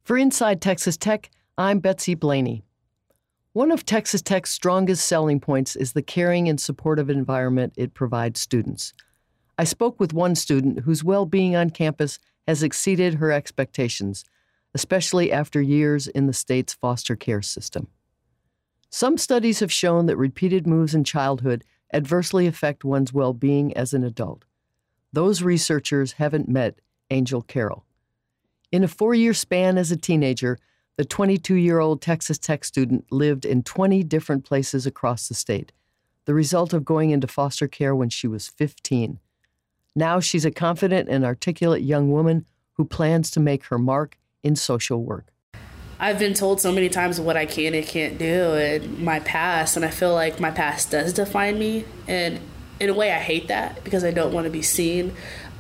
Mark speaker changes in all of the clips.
Speaker 1: For Inside Texas Tech, I'm Betsy Blaney. One of Texas Tech's strongest selling points is the caring and supportive environment it provides students. I spoke with one student whose well-being on campus has exceeded her expectations, especially after years in the state's foster care system. Some studies have shown that repeated moves in childhood adversely affect one's well-being as an adult. Those researchers haven't met Angel Carroll. In a 4-year span as a teenager, the 22-year-old Texas Tech student lived in 20 different places across the state, the result of going into foster care when she was 15. Now she's a confident and articulate young woman who plans to make her mark in social work.
Speaker 2: I've been told so many times what I can and can't do in my past, and I feel like my past does define me. And in a way, I hate that because I don't want to be seen.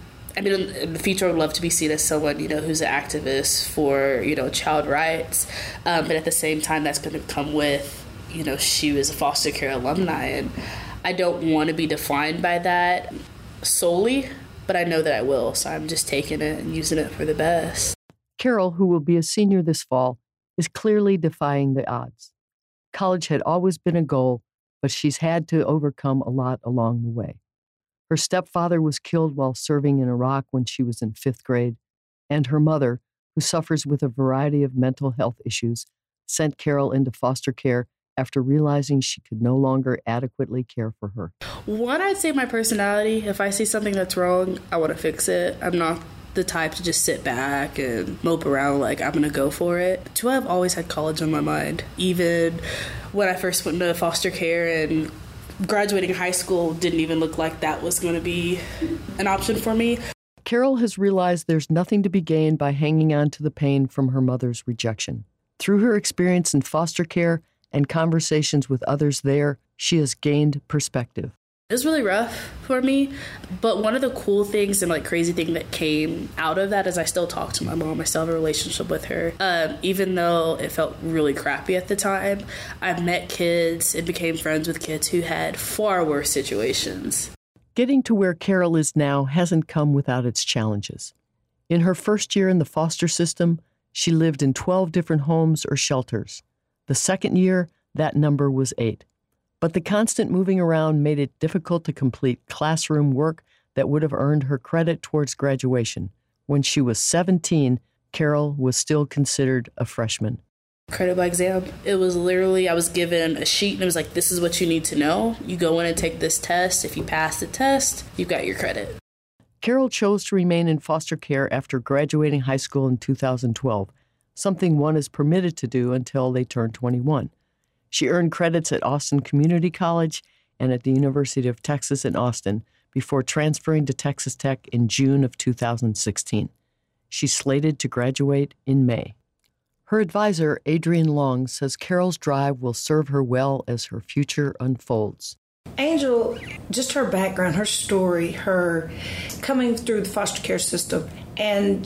Speaker 2: I mean, in the future, I would love to be seen as someone, who's an activist for, child rights. But at the same time, that's going to come with, she was a foster care alumni. And I don't want to be defined by that solely, but I know that I will. So I'm just taking it and using it for the best.
Speaker 1: Carol, who will be a senior this fall, is clearly defying the odds. College had always been a goal, but she's had to overcome a lot along the way. Her stepfather was killed while serving in Iraq when she was in 5th grade, and her mother, who suffers with a variety of mental health issues, sent Carol into foster care after realizing she could no longer adequately care for her.
Speaker 2: One, I'd say my personality. If I see something that's wrong, I want to fix it. I'm not the type to just sit back and mope around like I'm going to go for it. Two, I've always had college on my mind. Even when I first went into foster care and graduating high school didn't even look like that was going to be an option for me.
Speaker 1: Carol has realized there's nothing to be gained by hanging on to the pain from her mother's rejection. Through her experience in foster care and conversations with others there, she has gained perspective.
Speaker 2: It was really rough for me, but one of the cool things and crazy thing that came out of that is I still talk to my mom. I still have a relationship with her. Even though it felt really crappy at the time, I've met kids and became friends with kids who had far worse situations.
Speaker 1: Getting to where Carol is now hasn't come without its challenges. In her first year in the foster system, she lived in 12 different homes or shelters. The second year, that number was 8. But the constant moving around made it difficult to complete classroom work that would have earned her credit towards graduation. When she was 17, Carol was still considered a freshman.
Speaker 2: Credit by exam. It was literally, I was given a sheet and it was like, this is what you need to know. You go in and take this test. If you pass the test, you've got your credit.
Speaker 1: Carol chose to remain in foster care after graduating high school in 2012, something one is permitted to do until they turn 21. She earned credits at Austin Community College and at the University of Texas in Austin before transferring to Texas Tech in June of 2016. She's slated to graduate in May. Her advisor, Adrienne Long, says Carol's drive will serve her well as her future unfolds.
Speaker 3: Angel, just her background, her story, her coming through the foster care system, and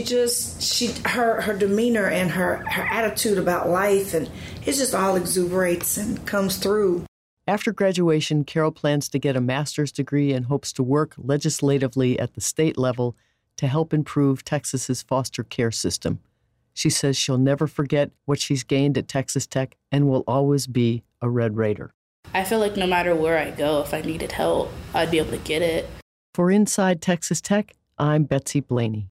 Speaker 3: her demeanor and her attitude about life, and it just all exuberates and comes through.
Speaker 1: After graduation, Carol plans to get a master's degree and hopes to work legislatively at the state level to help improve Texas's foster care system. She says she'll never forget what she's gained at Texas Tech and will always be a Red Raider.
Speaker 2: I feel like no matter where I go, if I needed help, I'd be able to get it.
Speaker 1: For Inside Texas Tech, I'm Betsy Blaney.